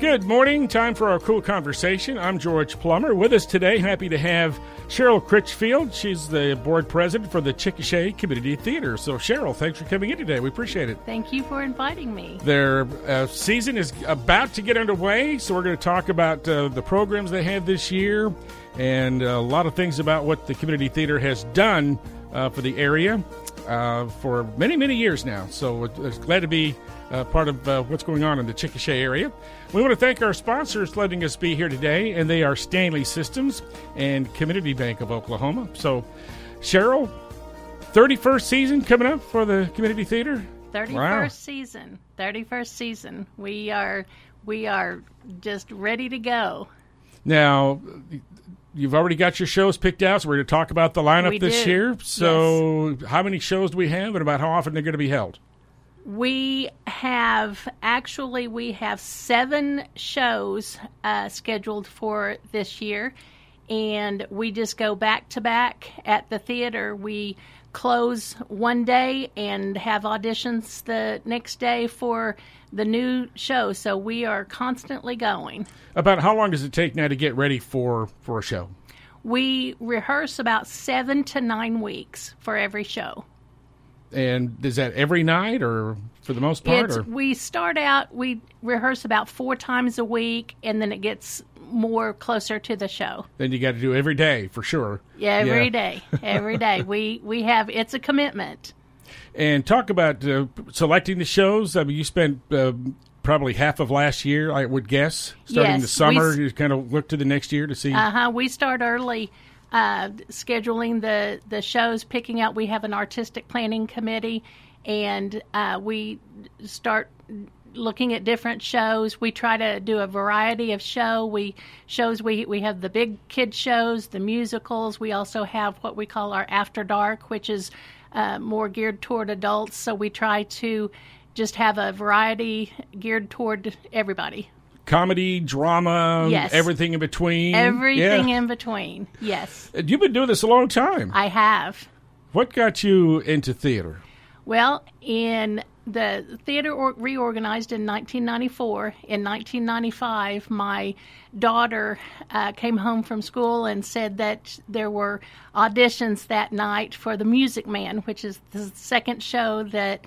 Good morning. Time for our cool conversation. I'm George Plummer. With us today, happy to have Cheryl Critchfield. She's the board president for the Chickasha Community Theater. So, Cheryl, thanks for coming in today. We appreciate it. Thank you for inviting me. Their season is about to get underway, so we're going to talk about the programs they have this year and a lot of things about what the community theater has done for the area for many, many years now. So, glad to be part of what's going on in the Chickasha area. We want to thank our sponsors letting us be here today, and they are Stanley Systems and Community Bank of Oklahoma. So, Cheryl, 31st season coming up for the Community Theater? 31st season. We are just ready to go. Now, you've already got your shows picked out, so we're going to talk about the lineup this year. So, yes. How many shows do we have, and about how often they're going to be held? We have 7 shows scheduled for this year, and we just go back to back at the theater. We close one day and have auditions the next day for the new show, so we are constantly going. About how long does it take now to get ready for a show? We rehearse about 7 to 9 weeks for every show. And is that every night or for the most part? We start out, we rehearse about 4 times a week, and then it gets more closer to the show. Then you got to do every day for sure. Yeah, every day. We have, it's a commitment. And talk about selecting the shows. I mean, you spent probably half of last year, I would guess, starting the summer. You kind of look to the next year to see. We start early. Scheduling the shows, picking out. We have an artistic planning committee, and we start looking at different shows. We try to do a variety of shows. We have the big kid shows, the musicals. We also have what we call our After Dark, which is more geared toward adults. So we try to just have a variety geared toward everybody. Comedy, drama, yes. Everything in between. Everything in between, yes. You've been doing this a long time. I have. What got you into theater? Well, the theater reorganized in 1994. In 1995, my daughter came home from school and said that there were auditions that night for The Music Man, which is the second show that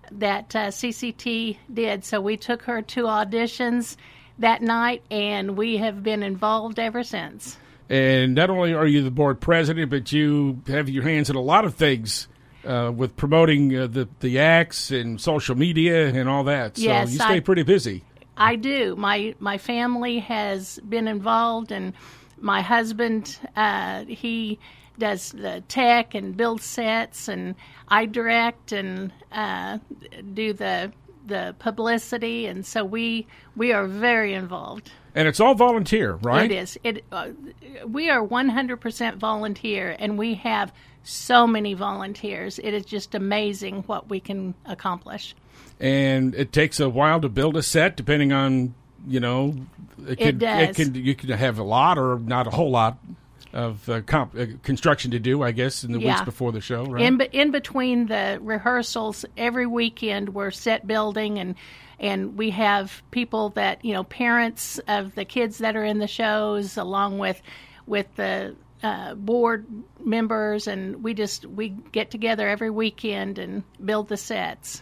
CCT did. So we took her to auditions that night, and we have been involved ever since. And not only are you the board president, but you have your hands in a lot of things with promoting the acts and social media and all that. So yes, you stay pretty busy. I do. My family has been involved, and my husband, he does the tech and build sets, and I direct and do the publicity, and so we are very involved. And it's all volunteer, right? It is. We are 100% volunteer, and we have so many volunteers. It is just amazing what we can accomplish. And it takes a while to build a set, depending on, it does. You could have a lot or not a whole lot of construction to do, I guess, in the weeks before the show, right? In between the rehearsals, every weekend we're set building, and we have people that, parents of the kids that are in the shows, along with the board members, and we get together every weekend and build the sets.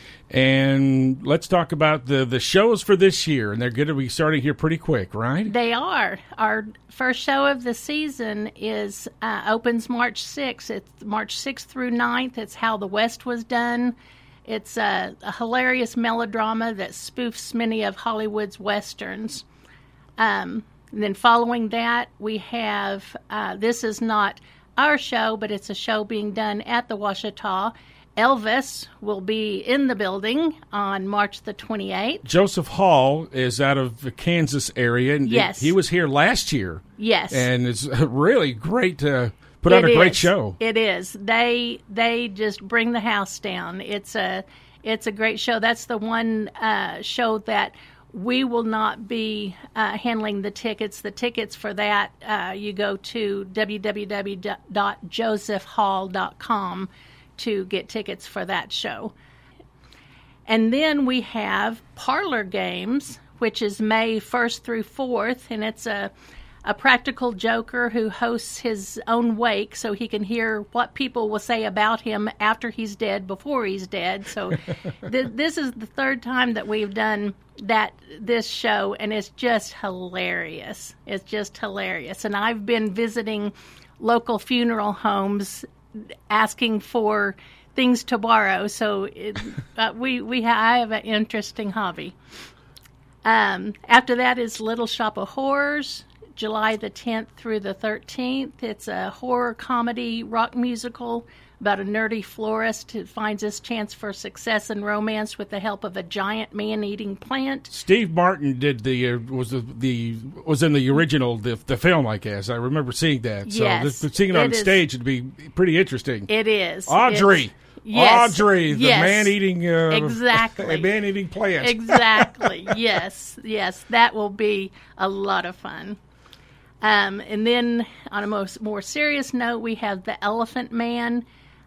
And let's talk about the shows for this year, and they're going to be starting here pretty quick, right? They are. Our first show of the season opens March 6th. It's March 6th through 9th. It's How the West Was Done. It's a hilarious melodrama that spoofs many of Hollywood's westerns. And then following that, we have, this is not our show, but it's a show being done at the Ouachita. Elvis will be in the building on March the 28th. Joseph Hall is out of the Kansas area, and yes. He was here last year. Yes. And it's really great to put on a great show. It is. They just bring the house down. It's a great show. That's the one show that we will not be handling the tickets. The tickets for that, you go to www.josephhall.com to get tickets for that show. And then we have parlor games, which is May 1st through 4th, and it's a practical joker who hosts his own wake so he can hear what people will say about him after he's dead, before he's dead. So this is the third time that we've done this show, and it's just hilarious. It's just hilarious. And I've been visiting local funeral homes asking for things to borrow. So I have an interesting hobby. After that is Little Shop of Horrors, July the 10th through the 13th. It's a horror comedy rock musical about a nerdy florist who finds his chance for success and romance with the help of a giant man-eating plant. Steve Martin did was in the original the film, I guess. I remember seeing that. So yes, seeing it on stage would be pretty interesting. It is. Audrey. Yes. Audrey, the yes. man-eating exactly. man-eating plant. Exactly. Yes. That will be a lot of fun. And then on a more serious note, we have The Elephant Man,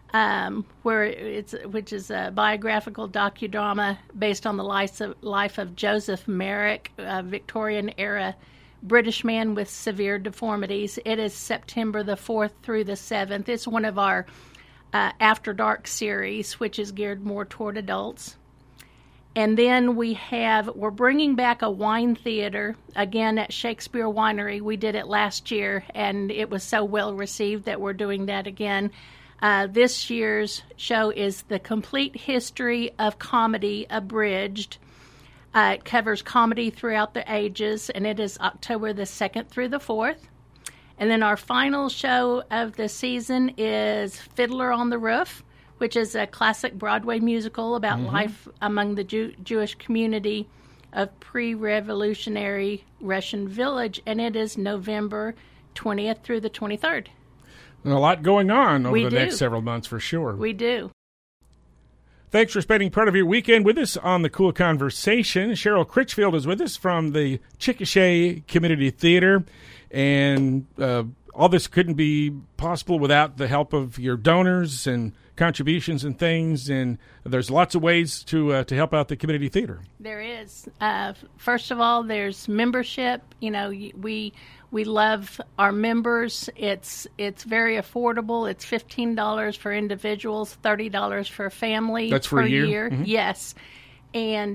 which is a biographical docudrama based on the life of Joseph Merrick, a Victorian-era British man with severe deformities. It is September the 4th through the 7th. It's one of our After Dark series, which is geared more toward adults. And then we're bringing back a wine theater, again at Shakespeare Winery. We did it last year, and it was so well received that we're doing that again. This year's show is The Complete History of Comedy Abridged. It covers comedy throughout the ages, and it is October the 2nd through the 4th. And then our final show of the season is Fiddler on the Roof, which is a classic Broadway musical about life among the Jewish community of pre-revolutionary Russian village, and it is November 20th through the 23rd. And a lot going on over the next several months for sure. We do. Thanks for spending part of your weekend with us on The Cool Conversation. Cheryl Critchfield is with us from the Chickasha Community Theater, and all this couldn't be possible without the help of your donors and contributions and things, and there's lots of ways to help out the community theater. There is. First of all, there's membership. You know, we love our members. It's very affordable. It's $15 for individuals, $30 for a family. That's for per a year? Mm-hmm. Yes, and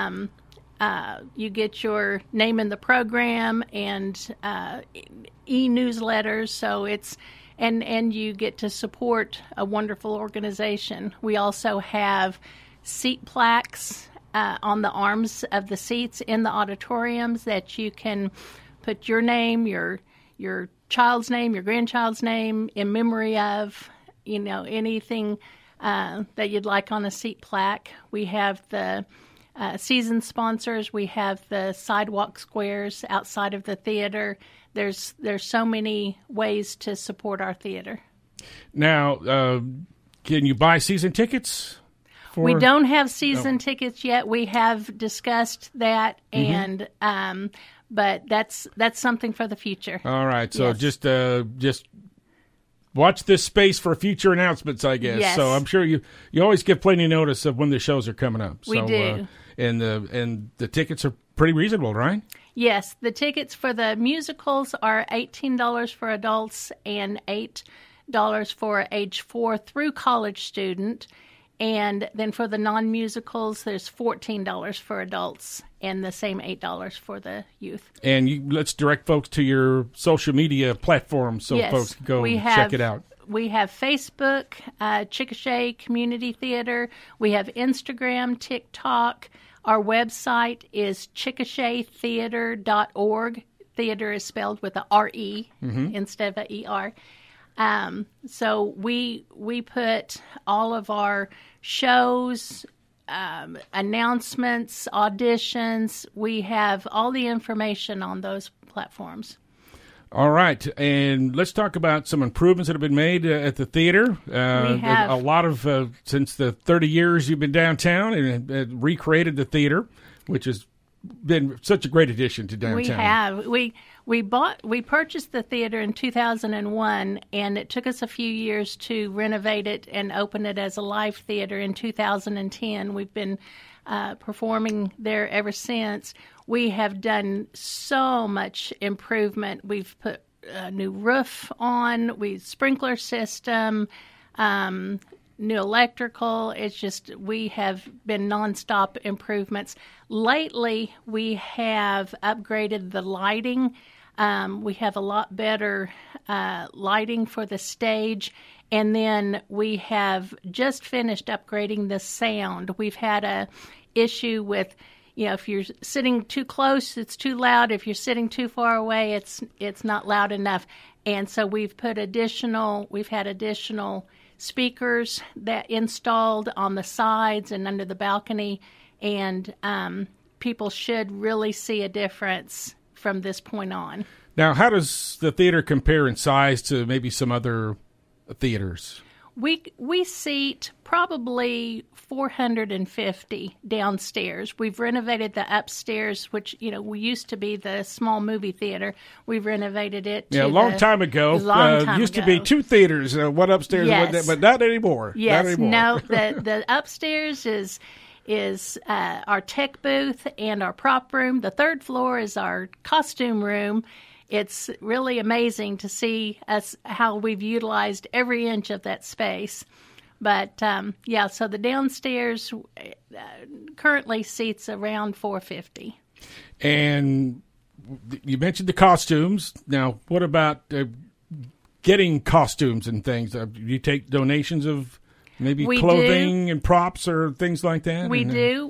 you get your name in the program and e-newsletters. So it's and you get to support a wonderful organization. We also have seat plaques on the arms of the seats in the auditoriums that you can put your name, your child's name, your grandchild's name in memory of, anything that you'd like on a seat plaque. We have the season sponsors. We have the sidewalk squares outside of the theater. There's so many ways to support our theater. Now, can you buy season tickets? We don't have season tickets yet. We have discussed that, and but that's something for the future. All right, so yes. just watch this space for future announcements, I guess. Yes. So I'm sure you always give plenty of notice of when the shows are coming up. We do. And the tickets are pretty reasonable, right? Yes, the tickets for the musicals are $18 for adults and $8 for age 4 through college student. And then for the non-musicals, there's $14 for adults and the same $8 for the youth. And let's direct folks to your social media platforms so folks can go check it out. We have Facebook, Chickasha Community Theater. We have Instagram, TikTok. Our website is chickashatheater.org. Theater is spelled with a R-E instead of a E-R. So we put all of our shows, announcements, auditions. We have all the information on those platforms. All right, and let's talk about some improvements that have been made at the theater. We have a lot of since the 30 years you've been downtown and recreated the theater, which is been such a great addition to downtown. We have. We purchased the theater in 2001, and it took us a few years to renovate it and open it as a live theater in 2010. We've been performing there ever since. We have done so much improvement. We've put a new roof on, sprinkler system, new electrical. It's just, we have been nonstop improvements. Lately, we have upgraded the lighting. We have a lot better lighting for the stage. And then we have just finished upgrading the sound. We've had a issue with, if you're sitting too close, it's too loud. If you're sitting too far away, it's not loud enough. And so we've had additional speakers that installed on the sides and under the balcony, and people should really see a difference from this point on. Now, how does the theater compare in size to maybe some other theaters? We seat probably 450 downstairs. We've renovated the upstairs, which, we used to be the small movie theater. We've renovated it. A long time ago. Used to be two theaters, one upstairs, yes. but not anymore. Yes, not anymore. No, the upstairs is our tech booth and our prop room. The third floor is our costume room. It's really amazing to see how we've utilized every inch of that space. But, so the downstairs currently seats around 450. And you mentioned the costumes. Now, what about getting costumes and things? Do you take donations of maybe clothing and props or things like that? We do.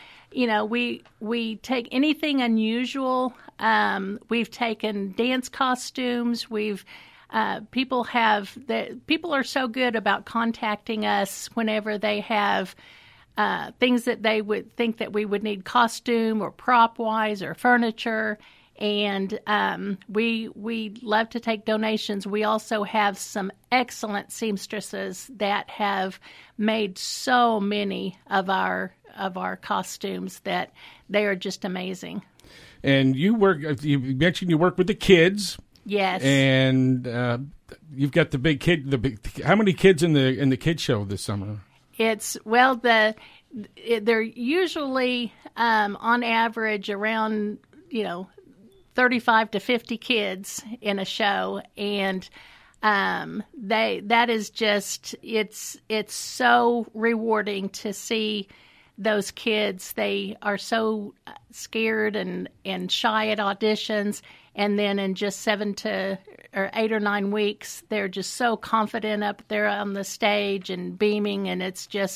We take anything unusual. We've taken dance costumes. People are so good about contacting us whenever they have things that they would think that we would need costume or prop wise or furniture. And we love to take donations. We also have some excellent seamstresses that have made so many of our costumes that they are just amazing. And you mentioned you work with the kids. Yes. And you've got the big kid. How many kids in the kids show this summer? They're usually on average around 35 to 50 kids in a show, and that is just it's so rewarding to see those kids. They are so scared and shy at auditions, and then in just 8 or 9 weeks, they're just so confident up there on the stage and beaming, and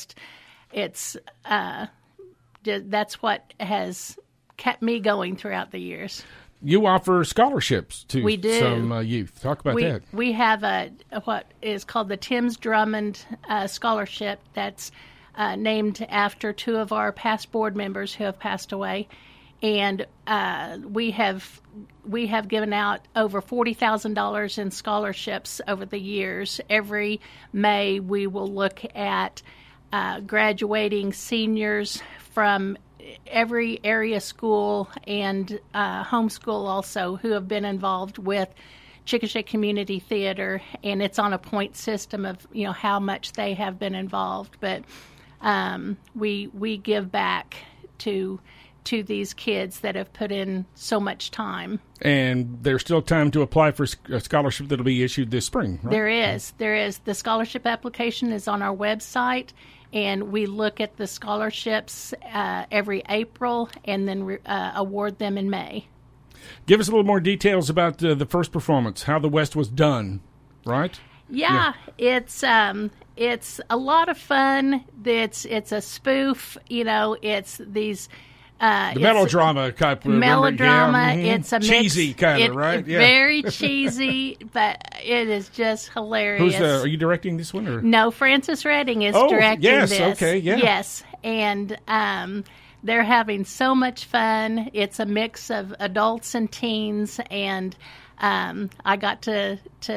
that's what has kept me going throughout the years. You offer scholarships to we do. Some youth. Talk about that. We have what is called the Tim's Drummond Scholarship that's named after two of our past board members who have passed away. And we have given out over $40,000 in scholarships over the years. Every May we will look at graduating seniors from every area school and homeschool also who have been involved with Chickasha Community Theater, and it's on a point system of how much they have been involved. But we give back to these kids that have put in so much time. And there's still time to apply for a scholarship that will be issued this spring, right? There is. The scholarship application is on our website, and we look at the scholarships every April and then award them in May. Give us a little more details about the first performance, how the West was done, right? Yeah. It's a lot of fun. It's a spoof. It's these... the melodrama type of melodrama. Yeah. It's a cheesy kind of, right? Yeah. Very cheesy, but it is just hilarious. Are you directing this one? Or? No, Frances Redding is directing yes, this. Okay, yeah. Yes, and they're having so much fun. It's a mix of adults and teens, and I got to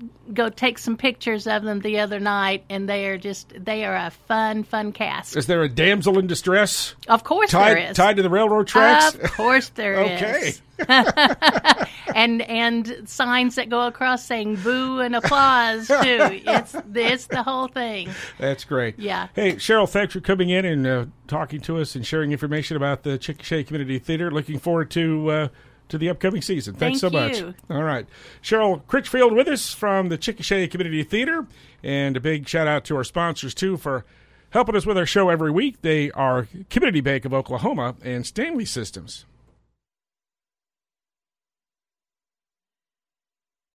go take some pictures of them the other night, and they are a fun cast. Is there a damsel in distress? Of course there is. Tied to the railroad tracks? Of course there is. Okay. and signs that go across saying boo and applause, too. It's the whole thing. That's great. Yeah. Hey, Cheryl, thanks for coming in and talking to us and sharing information about the Chickasha Community Theater. Looking forward to the upcoming season. Thanks so much. All right. Cheryl Critchfield with us from the Chickasha Community Theater. And a big shout out to our sponsors, too, for helping us with our show every week. They are Community Bank of Oklahoma and Stanley Systems.